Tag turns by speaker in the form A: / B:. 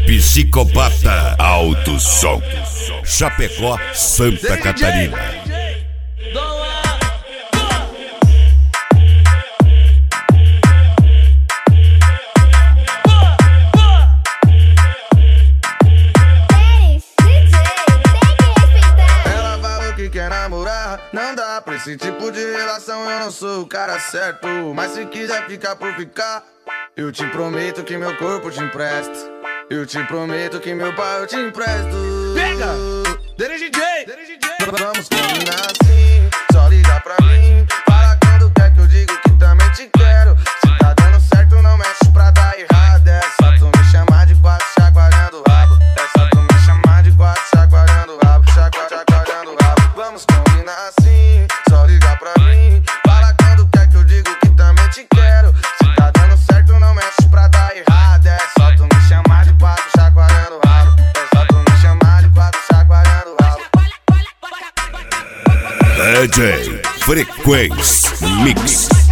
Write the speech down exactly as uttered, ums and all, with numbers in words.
A: Psicopata Alto Som, Chapecó, Santa Catarina.
B: Ela falou que quer namorar, não dá pra esse tipo de relação, eu não sou o cara certo. Mas se quiser ficar por ficar, eu te prometo que meu corpo te empresto. Eu te prometo que meu pai eu te empresto.
C: Pega! Dere D J! Dere D J!
B: Vamos combinar assim, só liga pra mim. Fala quando quer que eu digo que também te quero. Se tá dando certo não mexe pra dar errado. É só tu me chamar de quatro chacoalhando o rabo. É só tu me chamar de quatro chacoalhando o rabo. Chacoalhando, chacoalhando o rabo. Vamos combinar assim, só liga pra mim. Fala quando quer que eu digo que também te quero. Se tá dando certo não mexe pra dar errado. É só tu me chamar de quatro chacoalhando o rabo. É só tu me chamar de quatro chacoalhando o rabo.
A: D J Frequência Mix.